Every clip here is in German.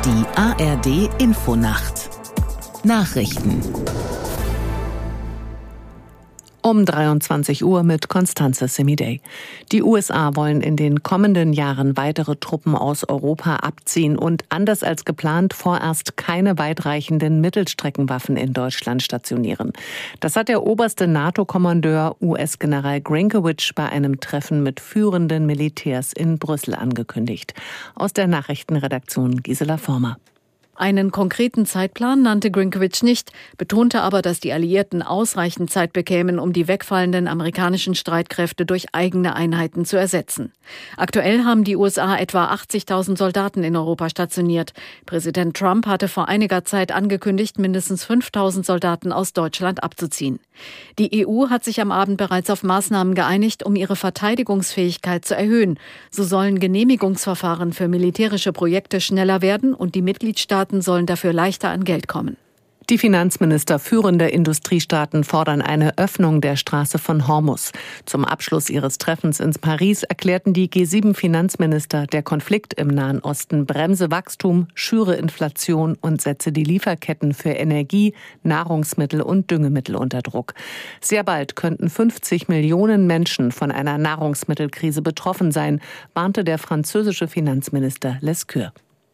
Die ARD Infonacht Nachrichten um 23 Uhr mit Constanze Semidey. Die USA wollen in den kommenden Jahren weitere Truppen aus Europa abziehen und anders als geplant vorerst keine weitreichenden Mittelstreckenwaffen in Deutschland stationieren. Das hat der oberste NATO-Kommandeur US-General Grinkewitsch bei einem Treffen mit führenden Militärs in Brüssel angekündigt. Aus der Nachrichtenredaktion Gisela Former. Einen konkreten Zeitplan nannte Grinkewitsch nicht, betonte aber, dass die Alliierten ausreichend Zeit bekämen, um die wegfallenden amerikanischen Streitkräfte durch eigene Einheiten zu ersetzen. Aktuell haben die USA etwa 80.000 Soldaten in Europa stationiert. Präsident Trump hatte vor einiger Zeit angekündigt, mindestens 5.000 Soldaten aus Deutschland abzuziehen. Die EU hat sich am Abend bereits auf Maßnahmen geeinigt, um ihre Verteidigungsfähigkeit zu erhöhen. So sollen Genehmigungsverfahren für militärische Projekte schneller werden und die Mitgliedstaaten sollen dafür leichter an Geld kommen. Die Finanzminister führender Industriestaaten fordern eine Öffnung der Straße von Hormuz. Zum Abschluss ihres Treffens in Paris erklärten die G7-Finanzminister, der Konflikt im Nahen Osten bremse Wachstum, schüre Inflation und setze die Lieferketten für Energie, Nahrungsmittel und Düngemittel unter Druck. Sehr bald könnten 50 Millionen Menschen von einer Nahrungsmittelkrise betroffen sein, warnte der französische Finanzminister Lescure.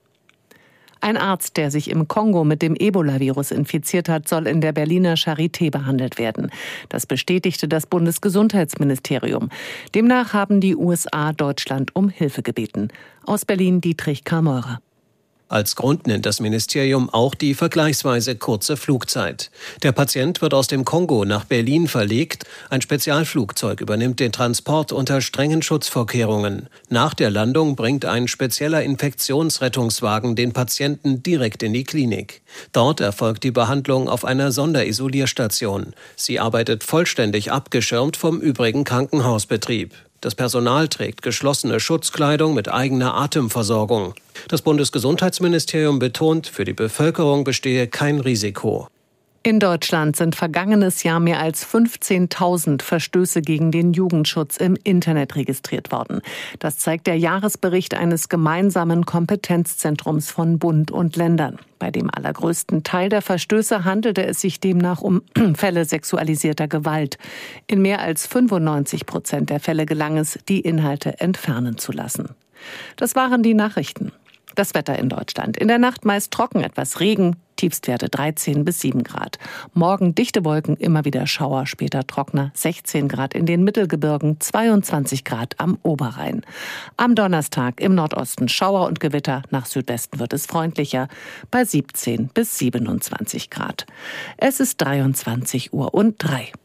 Ein Arzt, der sich im Kongo mit dem Ebola-Virus infiziert hat, soll in der Berliner Charité behandelt werden. Das bestätigte das Bundesgesundheitsministerium. Demnach haben die USA Deutschland um Hilfe gebeten. Aus Berlin Dietrich Kameurer. Als Grund nennt das Ministerium auch die vergleichsweise kurze Flugzeit. Der Patient wird aus dem Kongo nach Berlin verlegt. Ein Spezialflugzeug übernimmt den Transport unter strengen Schutzvorkehrungen. Nach der Landung bringt ein spezieller Infektionsrettungswagen den Patienten direkt in die Klinik. Dort erfolgt die Behandlung auf einer Sonderisolierstation. Sie arbeitet vollständig abgeschirmt vom übrigen Krankenhausbetrieb. Das Personal trägt geschlossene Schutzkleidung mit eigener Atemversorgung. Das Bundesgesundheitsministerium betont, für die Bevölkerung bestehe kein Risiko. In Deutschland sind vergangenes Jahr mehr als 15.000 Verstöße gegen den Jugendschutz im Internet registriert worden. Das zeigt der Jahresbericht eines gemeinsamen Kompetenzzentrums von Bund und Ländern. Bei dem allergrößten Teil der Verstöße handelte es sich demnach um Fälle sexualisierter Gewalt. In mehr als 95% der Fälle gelang es, die Inhalte entfernen zu lassen. Das waren die Nachrichten. Das Wetter in Deutschland. In der Nacht meist trocken, etwas Regen, Tiefstwerte 13 bis 7 Grad. Morgen dichte Wolken, immer wieder Schauer, später trockener, 16 Grad in den Mittelgebirgen, 22 Grad am Oberrhein. Am Donnerstag im Nordosten Schauer und Gewitter, nach Südwesten wird es freundlicher, bei 17 bis 27 Grad. Es ist 23:03 Uhr.